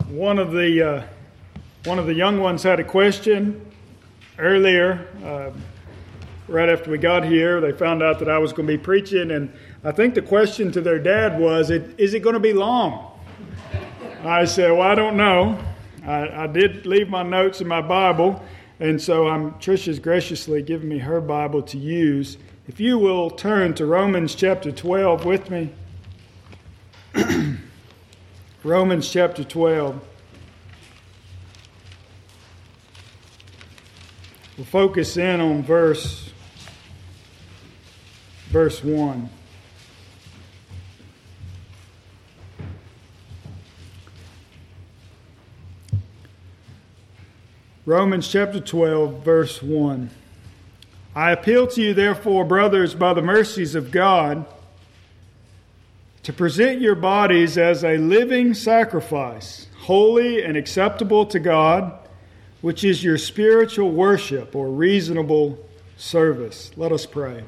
One of the young ones had a question earlier. Right after we got here, they found out that I was going to be preaching, and I think the question to their dad was, "Is it going to be long?" I said, "Well, I don't know. I did leave my notes in my Bible, and so Trisha's graciously given me her Bible to use. If you will turn to Romans chapter 12 with me. Romans chapter 12. We'll focus in on verse 1. Romans chapter 12, verse 1. I appeal to you, therefore, brothers, by the mercies of God, to present your bodies as a living sacrifice, holy and acceptable to God, which is your spiritual worship or reasonable service. Let us pray.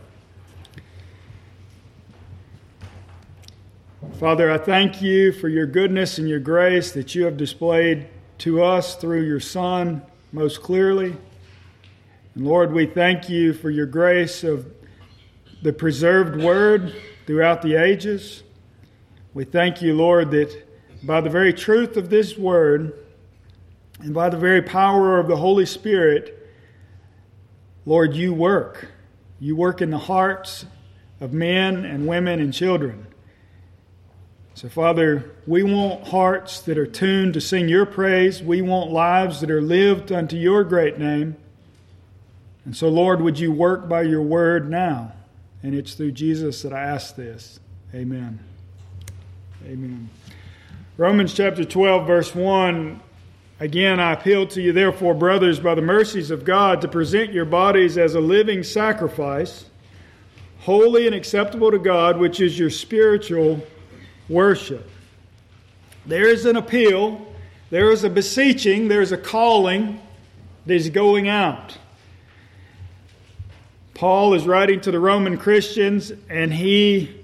Father, I thank you for your goodness and your grace that you have displayed to us through your Son most clearly. And Lord, we thank you for your grace of the preserved word throughout the ages. We thank you, Lord, that by the very truth of this word and by the very power of the Holy Spirit, Lord, you work. You work in the hearts of men and women and children. So, Father, we want hearts that are tuned to sing your praise. We want lives that are lived unto your great name. And so, Lord, would you work by your word now? And it's through Jesus that I ask this. Amen. Amen. Romans chapter 12, verse 1. Again, I appeal to you, therefore, brothers, by the mercies of God, to present your bodies as a living sacrifice, holy and acceptable to God, which is your spiritual worship. There is an appeal, there is a beseeching, there is a calling that is going out. Paul is writing to the Roman Christians, and he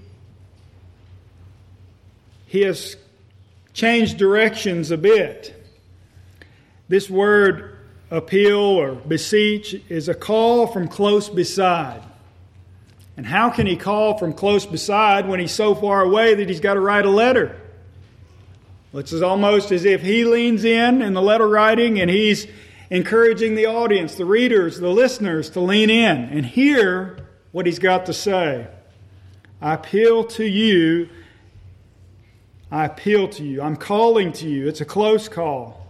has changed directions a bit. This word appeal or beseech is a call from close beside. And how can he call from close beside when he's so far away that he's got to write a letter? Well, it's almost as if he leans in the letter writing, and he's encouraging the audience, the readers, the listeners to lean in and hear what he's got to say. I appeal to you. I appeal to you. I'm calling to you. It's a close call.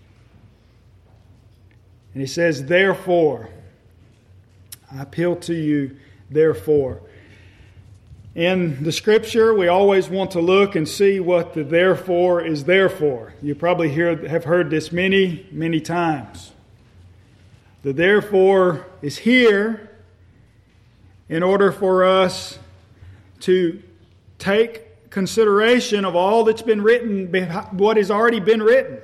And he says, therefore. I appeal to you, therefore. In the Scripture, we always want to look and see what the therefore is there for. You probably have heard this many, many times. The therefore is here in order for us to take consideration of all that's been written, what has already been written.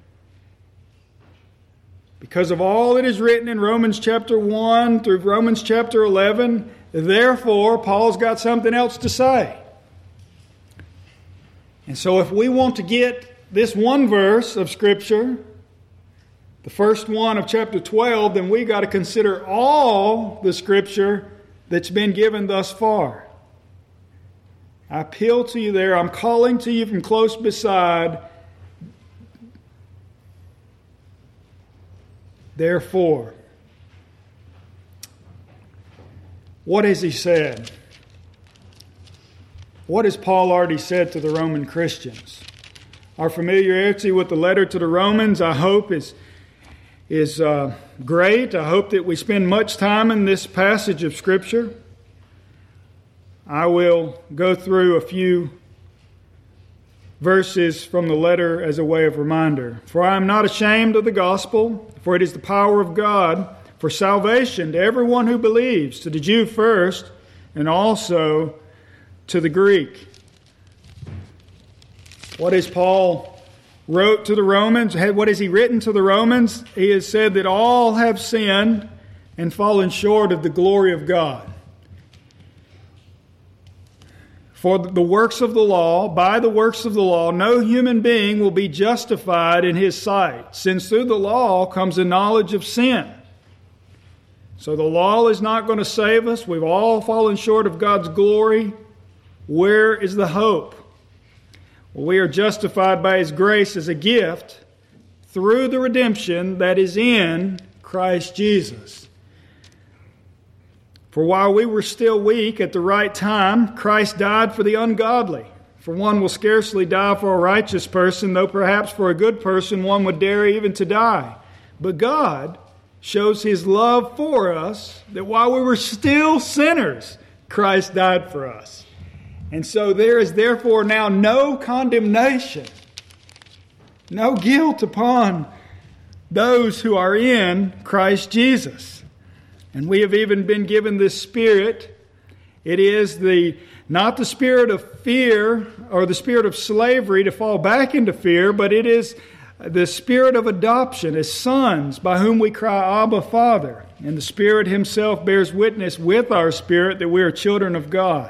Because of all that is written in Romans chapter 1 through Romans chapter 11, therefore, Paul's got something else to say. And so if we want to get this one verse of Scripture, the first one of chapter 12, then we got to consider all the Scripture that's been given thus far. I appeal to you there. I'm calling to you from close beside. Therefore, what has he said? What has Paul already said to the Roman Christians? Our familiarity with the letter to the Romans, I hope, is great. I hope that we spend much time in this passage of Scripture. I will go through a few verses from the letter as a way of reminder. For I am not ashamed of the gospel, for it is the power of God for salvation to everyone who believes, to the Jew first, and also to the Greek. What has Paul wrote to the Romans? What has he written to the Romans? He has said that all have sinned and fallen short of the glory of God. For the works of the law, by the works of the law, no human being will be justified in his sight, since through the law comes a knowledge of sin. So the law is not going to save us. We've all fallen short of God's glory. Where is the hope? Well, we are justified by His grace as a gift through the redemption that is in Christ Jesus. For while we were still weak at the right time, Christ died for the ungodly. For one will scarcely die for a righteous person, though perhaps for a good person one would dare even to die. But God shows His love for us, that while we were still sinners, Christ died for us. And so there is therefore now no condemnation, no guilt upon those who are in Christ Jesus. And we have even been given this Spirit. It is not the spirit of fear or the spirit of slavery to fall back into fear, but it is the Spirit of adoption as sons, by whom we cry, Abba, Father. And the Spirit Himself bears witness with our spirit that we are children of God.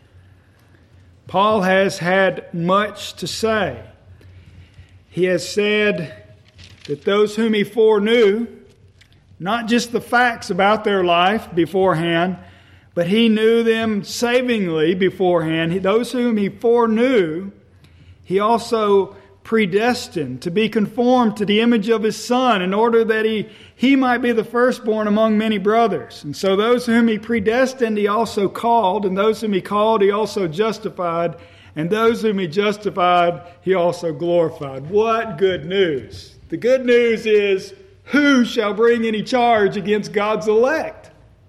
Paul has had much to say. He has said that those whom he foreknew, not just the facts about their life beforehand, but he knew them savingly beforehand. Those whom he foreknew, he also predestined to be conformed to the image of his Son, in order that he might be the firstborn among many brothers. And so those whom he predestined, he also called, and those whom he called, he also justified, and those whom he justified, he also glorified. What good news! The good news is, who shall bring any charge against God's elect?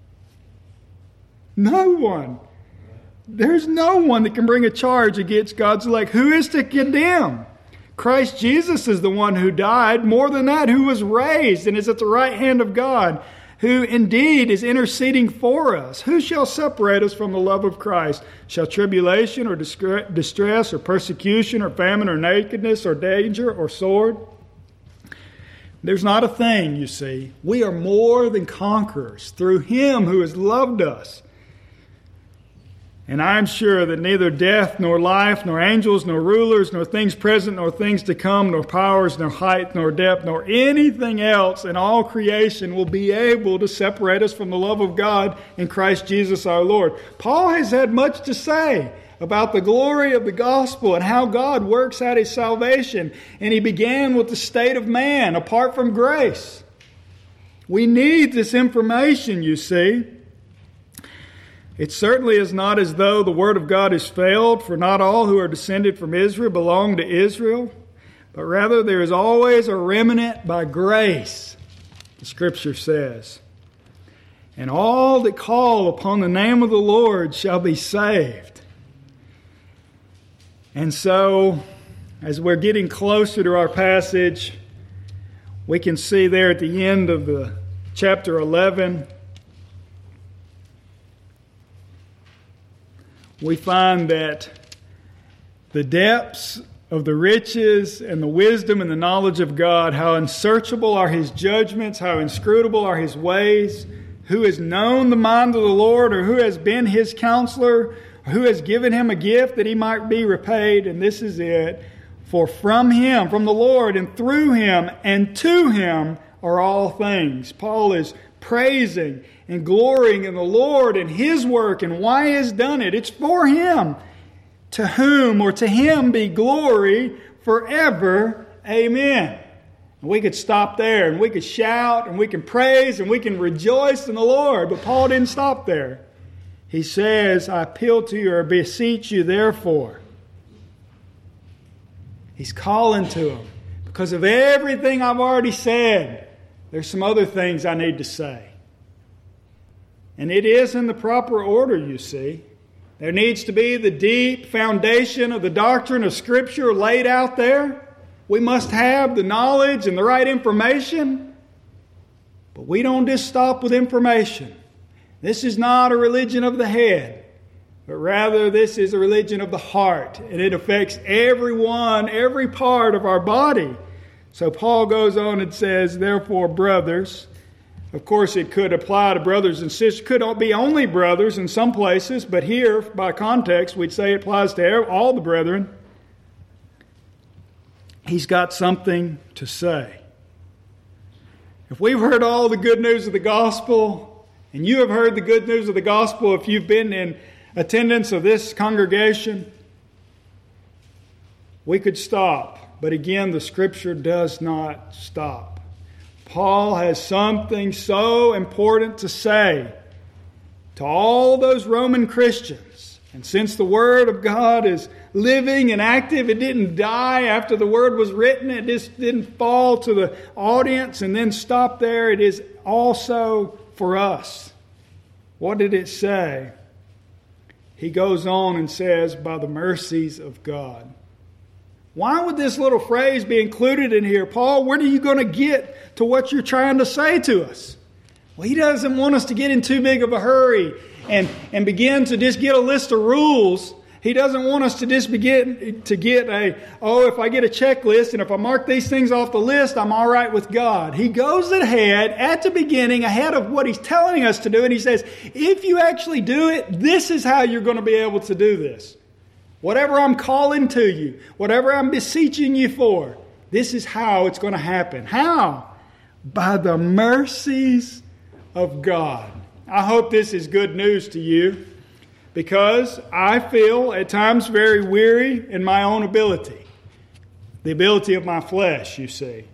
No one. There's no one that can bring a charge against God's elect. Who is to condemn? Christ Jesus is the one who died. More than that, who was raised and is at the right hand of God, who indeed is interceding for us. Who shall separate us from the love of Christ? Shall tribulation or distress or persecution or famine or nakedness or danger or sword? There's not a thing, you see. We are more than conquerors through Him who has loved us. And I am sure that neither death, nor life, nor angels, nor rulers, nor things present, nor things to come, nor powers, nor height, nor depth, nor anything else in all creation will be able to separate us from the love of God in Christ Jesus our Lord. Paul has had much to say about the glory of the gospel and how God works out His salvation. And he began with the state of man apart from grace. We need this information, you see. It certainly is not as though the Word of God has failed, for not all who are descended from Israel belong to Israel, but rather there is always a remnant by grace, the Scripture says. And all that call upon the name of the Lord shall be saved. And so, as we're getting closer to our passage, we can see there at the end of the chapter 11, we find that the depths of the riches and the wisdom and the knowledge of God, how unsearchable are His judgments, how inscrutable are His ways, who has known the mind of the Lord, or who has been His counselor, or who has given Him a gift that He might be repaid. And this is it. For from Him, from the Lord, and through Him, and to Him are all things. Paul is praising and glorying in the Lord and His work and why He has done it. It's for Him. To whom or to Him be glory forever. Amen. We could stop there and we could shout and we can praise and we can rejoice in the Lord. But Paul didn't stop there. He says, I appeal to you or beseech you therefore. He's calling to them. Because of everything I've already said, there's some other things I need to say. And it is in the proper order, you see. There needs to be the deep foundation of the doctrine of Scripture laid out there. We must have the knowledge and the right information. But we don't just stop with information. This is not a religion of the head, but rather this is a religion of the heart. And it affects everyone, every part of our body. So Paul goes on and says, therefore, brothers, Of course, it could apply to brothers and sisters. Could be only brothers in some places, but here, by context, we'd say it applies to all the brethren. He's got something to say. If we've heard all the good news of the gospel, and you have heard the good news of the gospel if you've been in attendance of this congregation, we could stop. But again, the Scripture does not stop. Paul has something so important to say to all those Roman Christians. And since the Word of God is living and active, it didn't die after the Word was written. It just didn't fall to the audience and then stop there. It is also for us. What did it say? He goes on and says, by the mercies of God. Why would this little phrase be included in here? Paul, where are you going to get to what you're trying to say to us? Well, he doesn't want us to get in too big of a hurry and begin to just get a list of rules. He doesn't want us to just begin to get if I get a checklist and if I mark these things off the list, I'm all right with God. He goes ahead at the beginning, ahead of what he's telling us to do, and he says, if you actually do it, this is how you're going to be able to do this. Whatever I'm calling to you, whatever I'm beseeching you for, this is how it's going to happen. How? By the mercies of God. I hope this is good news to you, because I feel at times very weary in my own ability. The ability of my flesh, you see.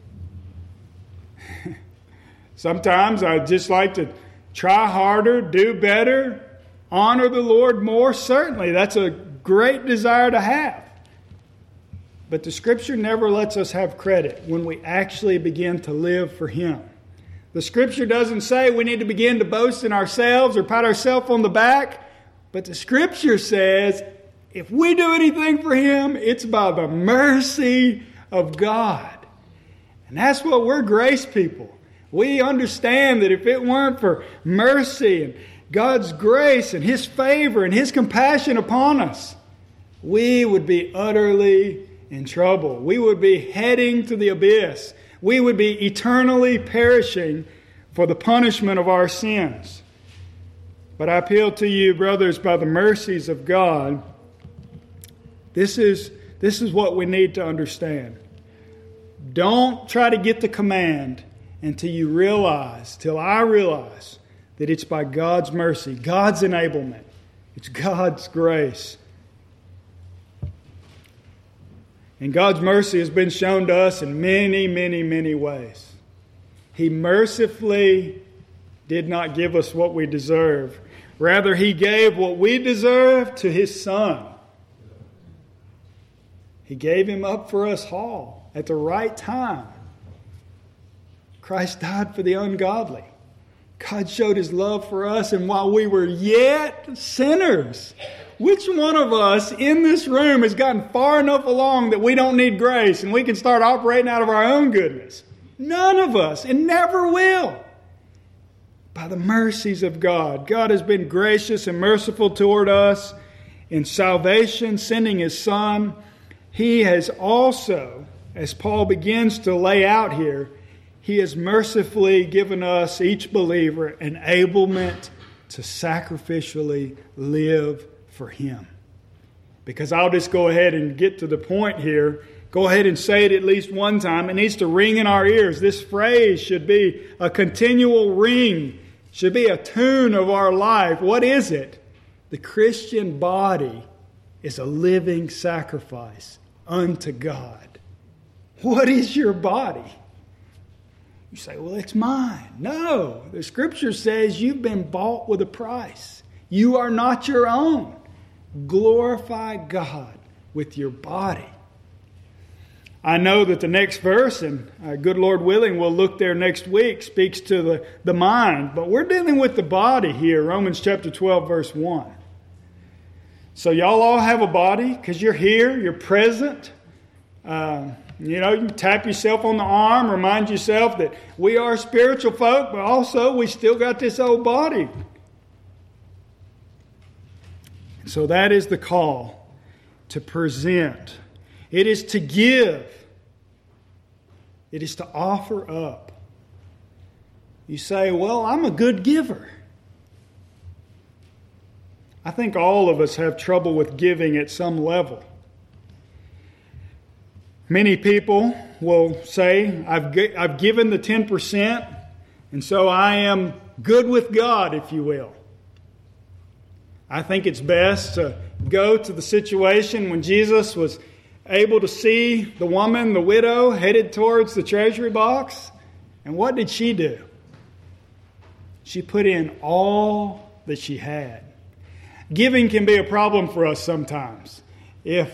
Sometimes I just like to try harder, do better, honor the Lord more. Certainly, that's a great desire to have. But the Scripture never lets us have credit when we actually begin to live for Him. The Scripture doesn't say we need to begin to boast in ourselves or pat ourselves on the back. But the Scripture says if we do anything for Him, it's by the mercy of God. And that's what we're grace people. We understand that if it weren't for mercy and God's grace and His favor and His compassion upon us, we would be utterly in trouble. We would be heading to the abyss. We would be eternally perishing for the punishment of our sins. But I appeal to you, brothers, by the mercies of God, this is what we need to understand. Don't try to get the command until I realize that it's by God's mercy, God's enablement. It's God's grace. And God's mercy has been shown to us in many, many, many ways. He mercifully did not give us what we deserve. Rather, He gave what we deserve to His Son. He gave Him up for us all at the right time. Christ died for the ungodly. God showed His love for us, and while we were yet sinners, which one of us in this room has gotten far enough along that we don't need grace and we can start operating out of our own goodness? None of us, and never will. By the mercies of God, God has been gracious and merciful toward us in salvation, sending His Son. He has also, as Paul begins to lay out here, He has mercifully given us, each believer, enablement to sacrificially live for Him. Because I'll just go ahead and get to the point here. Go ahead and say it at least one time. It needs to ring in our ears. This phrase should be a continual ring. Should be a tune of our life. What is it? The Christian body is a living sacrifice unto God. What is your body? You say, well, it's mine. No, the Scripture says you've been bought with a price. You are not your own. Glorify God with your body. I know that the next verse, and good Lord willing, we'll look there next week, speaks to the mind. But we're dealing with the body here, Romans chapter 12, verse 1. So y'all all have a body because you're here, you're present. You can tap yourself on the arm, remind yourself that we are spiritual folk, but also we still got this old body. So that is the call, to present. It is to give. It is to offer up. You say, well, I'm a good giver. I think all of us have trouble with giving at some level. Many people will say, I've given the 10%, and so I am good with God, if you will. I think it's best to go to the situation when Jesus was able to see the woman, the widow, headed towards the treasury box. And what did she do? She put in all that she had. Giving can be a problem for us sometimes. If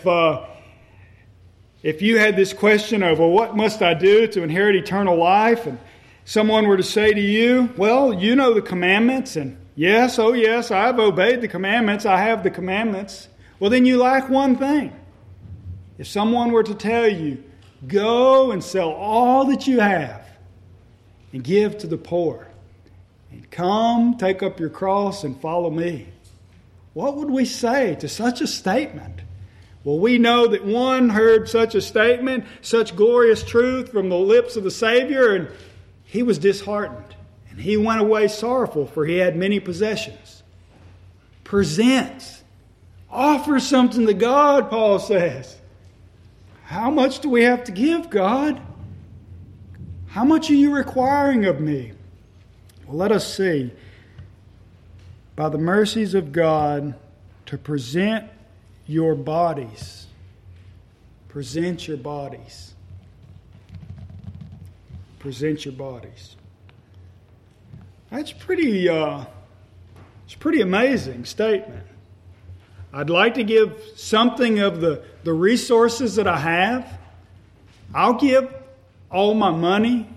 you had this question of, well, what must I do to inherit eternal life? And someone were to say to you, well, you know the commandments, and yes, oh yes, I've obeyed the commandments, I have the commandments. Well, then you lack one thing. If someone were to tell you, go and sell all that you have and give to the poor, and come, take up your cross and follow me, what would we say to such a statement? Well, we know that one heard such a statement, such glorious truth from the lips of the Savior, and he was disheartened. And he went away sorrowful, for he had many possessions. Present. Offer something to God, Paul says. How much do we have to give, God? How much are you requiring of me? Well, let us see. By the mercies of God, to present your bodies. Present your bodies. Present your bodies. That's it's a pretty amazing statement. I'd like to give something of the resources that I have. I'll give all my money.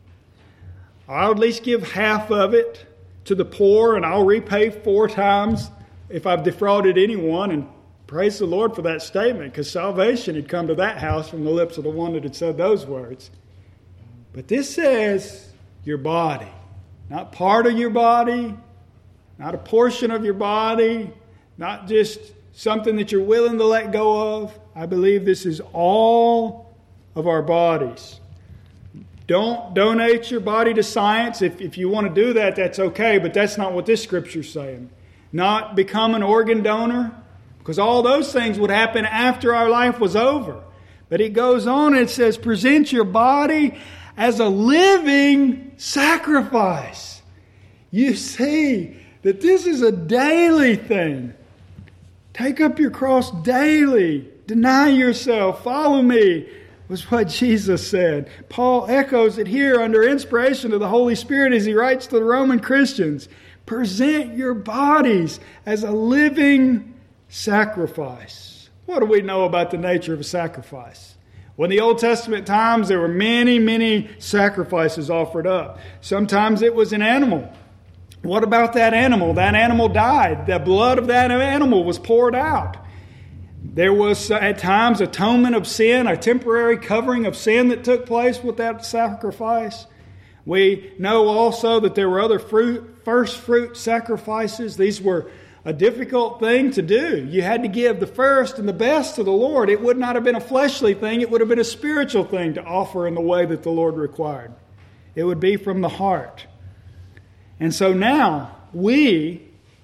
I'll at least give half of it to the poor, and I'll repay 4 times if I've defrauded anyone. And praise the Lord for that statement, because salvation had come to that house from the lips of the one that had said those words. But this says your body, not part of your body, not a portion of your body, not just something that you're willing to let go of. I believe this is all of our bodies. Don't donate your body to science. If you want to do that, that's okay, but that's not what this scripture's saying. Not become an organ donor, because all those things would happen after our life was over. But it goes on and it says, present your body as a living sacrifice. You see that this is a daily thing. Take up your cross daily. Deny yourself. Follow me, was what Jesus said. Paul echoes it here under inspiration of the Holy Spirit as he writes to the Roman Christians. Present your bodies as a living sacrifice. What do we know about the nature of a sacrifice? Well, in the Old Testament times, there were many, many sacrifices offered up. Sometimes it was an animal. What about that animal? That animal died. The blood of that animal was poured out. There was at times atonement of sin, a temporary covering of sin that took place with that sacrifice. We know also that there were other first fruit sacrifices. These were a difficult thing to do. You had to give the first and the best to the Lord. It would not have been a fleshly thing. It would have been a spiritual thing to offer in the way that the Lord required. It would be from the heart. And so now we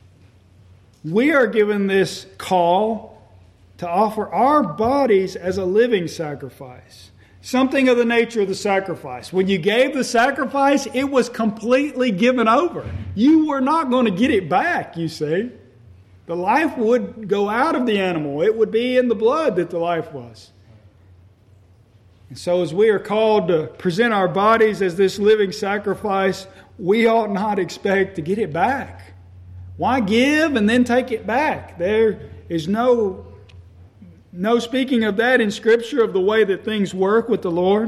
are given this call to offer our bodies as a living sacrifice. Something of the nature of the sacrifice. When you gave the sacrifice, it was completely given over. You were not going to get it back, you see. The life would go out of the animal. It would be in the blood that the life was. And so as we are called to present our bodies as this living sacrifice, we ought not expect to get it back. Why give and then take it back? There is no speaking of that in Scripture, of the way that things work with the Lord.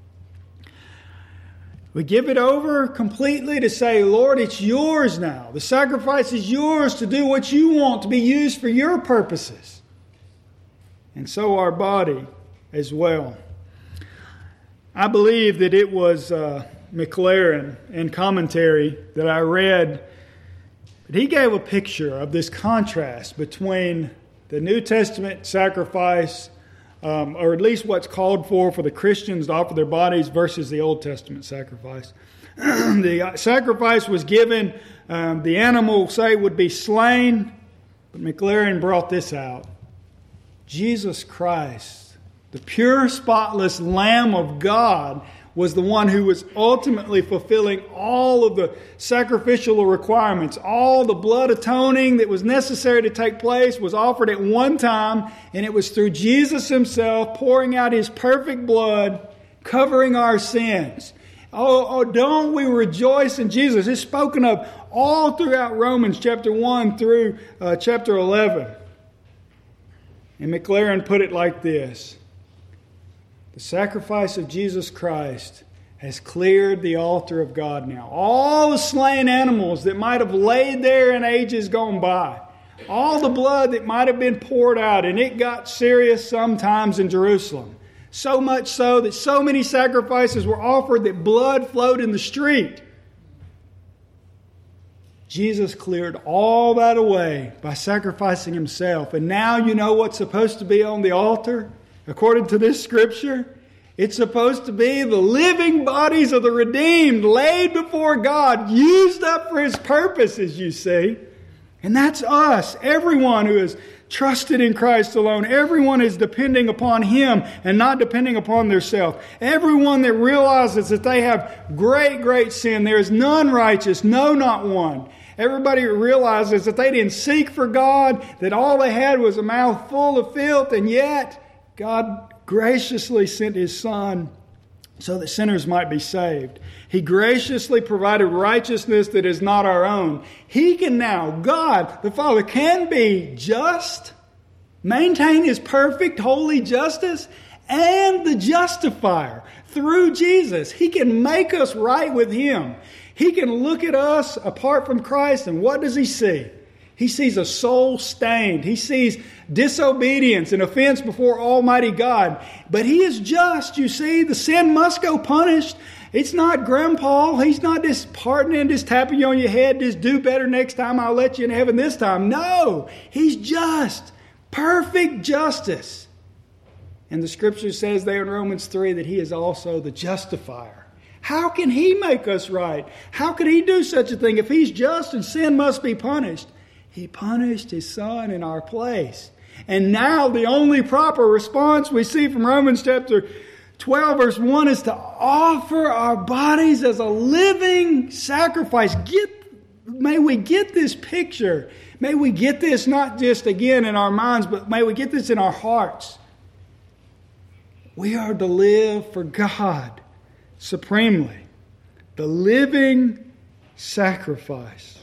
We give it over completely to say, Lord, it's yours now. The sacrifice is yours to do what you want, to be used for your purposes. And so our body as well. I believe that it was McLaren in commentary that I read, but he gave a picture of this contrast between the New Testament sacrifice, or at least what's called for the Christians to offer their bodies, versus the Old Testament sacrifice. The sacrifice was given. The animal, say, would be slain. But McLaren brought this out. Jesus Christ, the pure, spotless Lamb of God, was the one who was ultimately fulfilling all of the sacrificial requirements. All the blood atoning that was necessary to take place was offered at one time, and it was through Jesus Himself pouring out His perfect blood, covering our sins. Oh, don't we rejoice in Jesus? It's spoken of all throughout Romans chapter 1 through chapter 11. And McLaren put it like this. The sacrifice of Jesus Christ has cleared the altar of God now. All the slain animals that might have laid there in ages gone by, all the blood that might have been poured out, and it got serious sometimes in Jerusalem. So much so that so many sacrifices were offered that blood flowed in the street. Jesus cleared all that away by sacrificing Himself. And now you know what's supposed to be on the altar? According to this scripture, it's supposed to be the living bodies of the redeemed laid before God, used up for His purposes, you see. And that's us, everyone who has trusted in Christ alone. Everyone is depending upon Him and not depending upon themselves. Everyone that realizes that they have great, great sin. There is none righteous, no, not one. Everybody realizes that they didn't seek for God, that all they had was a mouth full of filth, and yet God graciously sent His Son so that sinners might be saved. He graciously provided righteousness that is not our own. He can now, God, the Father, can be just, maintain His perfect, holy justice, and the justifier through Jesus. He can make us right with Him. He can look at us apart from Christ, and what does He see? He sees a soul stained. He sees disobedience and offense before Almighty God. But He is just, you see. The sin must go punished. It's not Grandpa. He's not just pardoning, just tapping you on your head, just do better next time, I'll let you in heaven this time. No, He's just. Perfect justice. And the Scripture says there in Romans 3 that He is also the justifier. How can He make us right? How could He do such a thing? If He's just and sin must be punished, He punished His Son in our place. And now the only proper response we see from Romans chapter 12 verse 1 is to offer our bodies as a living sacrifice. May we get this picture. May we get this not just again in our minds, but may we get this in our hearts. We are to live for God supremely. The living sacrifice.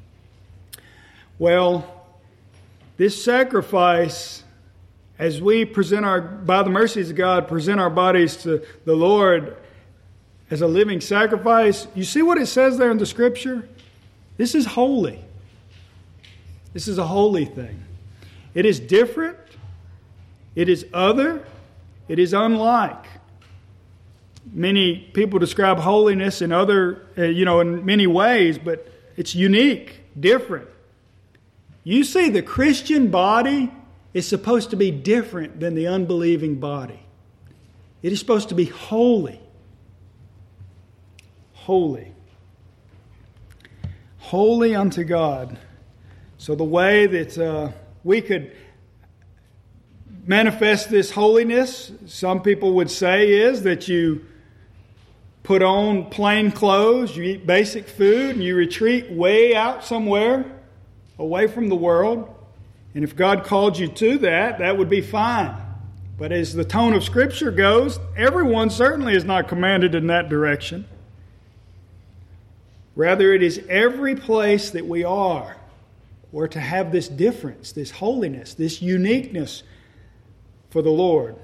Well, this sacrifice, as we by the mercies of God, present our bodies to the Lord as a living sacrifice, you see what it says there in the Scripture? This is holy. This is a holy thing. It is different. It is other. It is unlike. Many people describe holiness in in many ways, but it's unique, different. You see, the Christian body is supposed to be different than the unbelieving body. It is supposed to be holy. Holy. Holy unto God. So the way that we could manifest this holiness, some people would say, is that you put on plain clothes, you eat basic food, and you retreat way out somewhere, away from the world. And if God called you to that, that would be fine. But as the tone of Scripture goes, everyone certainly is not commanded in that direction. Rather, it is every place that we are, we're to have this difference, this holiness, this uniqueness for the Lord.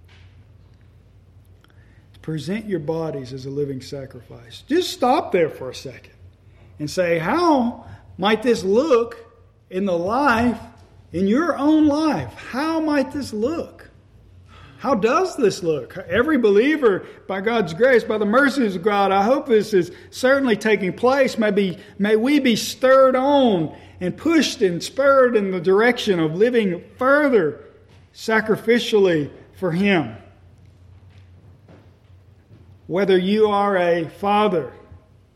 Present your bodies as a living sacrifice. Just stop there for a second and say, how might this look in your own life? How might this look? How does this look? Every believer, by God's grace, by the mercies of God, I hope this is certainly taking place. May we be stirred on and pushed and spurred in the direction of living further sacrificially for Him. Whether you are a father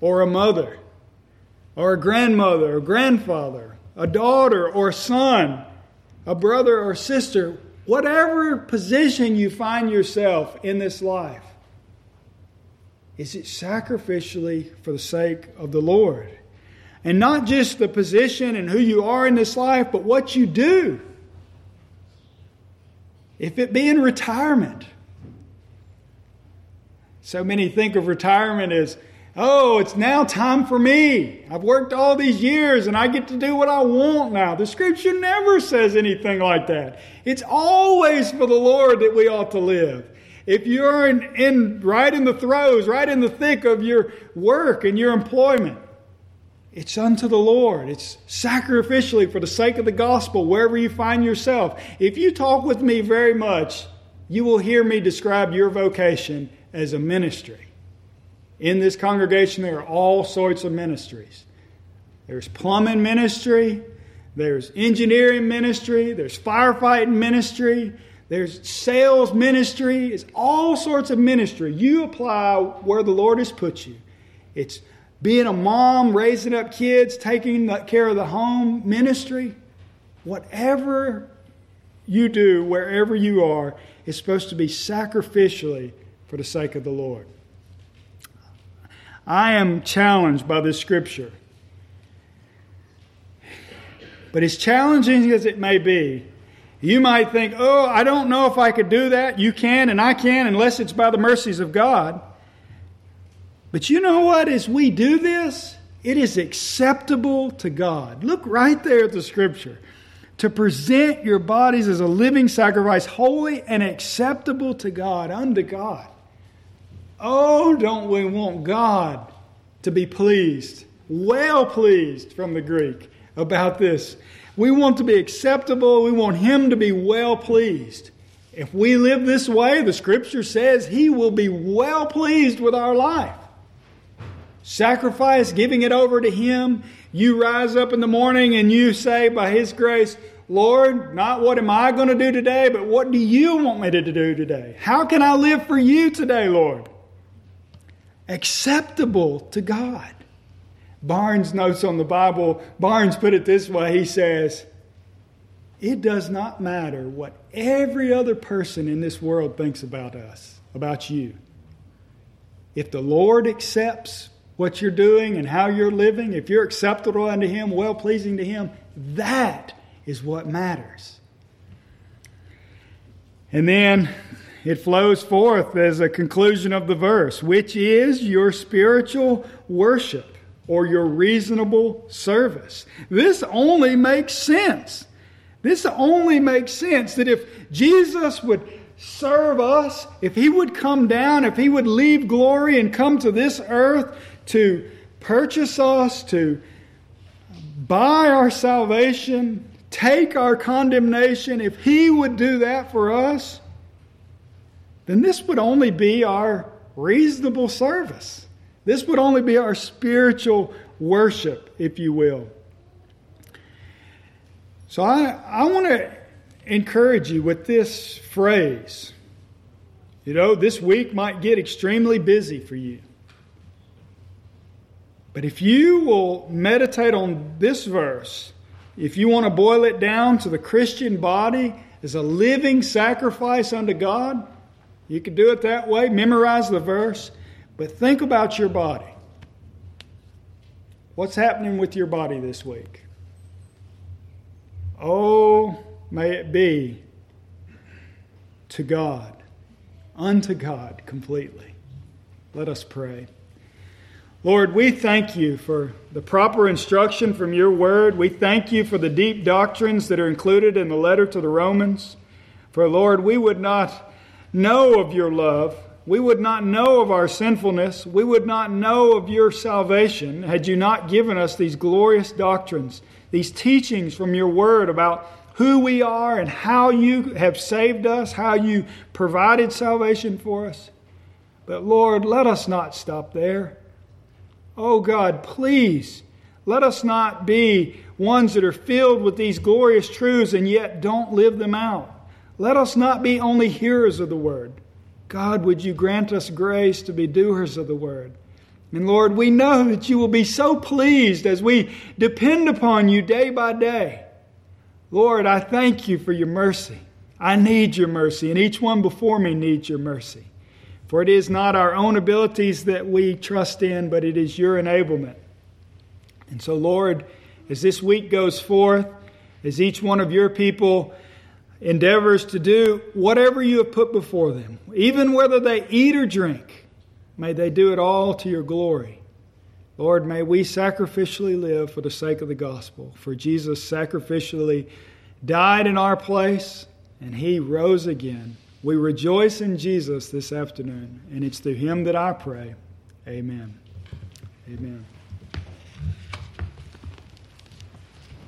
or a mother or a grandmother or grandfather, a daughter or a son, a brother or sister, whatever position you find yourself in this life, is it sacrificially for the sake of the Lord? And not just the position and who you are in this life, but what you do. If it be in retirement. So many think of retirement as, oh, it's now time for me. I've worked all these years and I get to do what I want now. The Scripture never says anything like that. It's always for the Lord that we ought to live. If you're right in the throes, right in the thick of your work and your employment, it's unto the Lord. It's sacrificially for the sake of the gospel wherever you find yourself. If you talk with me very much, you will hear me describe your vocation as a ministry. In this congregation, there are all sorts of ministries. There's plumbing ministry, there's engineering ministry, there's firefighting ministry, there's sales ministry. It's all sorts of ministry. You apply where the Lord has put you. It's being a mom, raising up kids, taking care of the home ministry. Whatever you do, wherever you are, is supposed to be sacrificially for the sake of the Lord. I am challenged by this Scripture. But as challenging as it may be, you might think, oh, I don't know if I could do that. You can and I can, unless it's by the mercies of God. But you know what? As we do this, it is acceptable to God. Look right there at the Scripture. To present your bodies as a living sacrifice, holy and acceptable to God, unto God. Oh, don't we want God to be pleased, well pleased from the Greek about this. We want to be acceptable. We want Him to be well pleased. If we live this way, the Scripture says He will be well pleased with our life. Sacrifice, giving it over to Him. You rise up in the morning and you say, by His grace, Lord, not what am I going to do today, but what do you want me to do today? How can I live for you today, Lord? Acceptable to God. Barnes notes on the Bible, Barnes put it this way, he says, it does not matter what every other person in this world thinks about us, about you. If the Lord accepts what you're doing and how you're living, if you're acceptable unto Him, well-pleasing to Him, that is what matters. And then it flows forth as a conclusion of the verse, which is your spiritual worship or your reasonable service. This only makes sense. This only makes sense that if Jesus would serve us, if He would come down, if He would leave glory and come to this earth to purchase us, to buy our salvation, take our condemnation, if He would do that for us, then this would only be our reasonable service. This would only be our spiritual worship, if you will. So I want to encourage you with this phrase. You know, this week might get extremely busy for you. But if you will meditate on this verse, if you want to boil it down to the Christian body as a living sacrifice unto God, you can do it that way. Memorize the verse. But think about your body. What's happening with your body this week? Oh, may it be to God, unto God completely. Let us pray. Lord, we thank You for the proper instruction from Your Word. We thank You for the deep doctrines that are included in the letter to the Romans. For, Lord, we would not know of Your love. We would not know of our sinfulness. We would not know of Your salvation had You not given us these glorious doctrines, these teachings from Your Word about who we are and how You have saved us, how You provided salvation for us. But Lord, let us not stop there. Oh God, please, let us not be ones that are filled with these glorious truths and yet don't live them out. Let us not be only hearers of the Word. God, would You grant us grace to be doers of the Word? And Lord, we know that you will be so pleased as we depend upon you day by day. Lord, I thank you for your mercy. I need your mercy, and each one before me needs your mercy. For it is not our own abilities that we trust in, but it is your enablement. And so, Lord, as this week goes forth, as each one of your people endeavors to do whatever you have put before them, even whether they eat or drink, may they do it all to your glory. Lord, may we sacrificially live for the sake of the gospel. For Jesus sacrificially died in our place, and he rose again. We rejoice in Jesus this afternoon, and it's through him that I pray. Amen. Amen.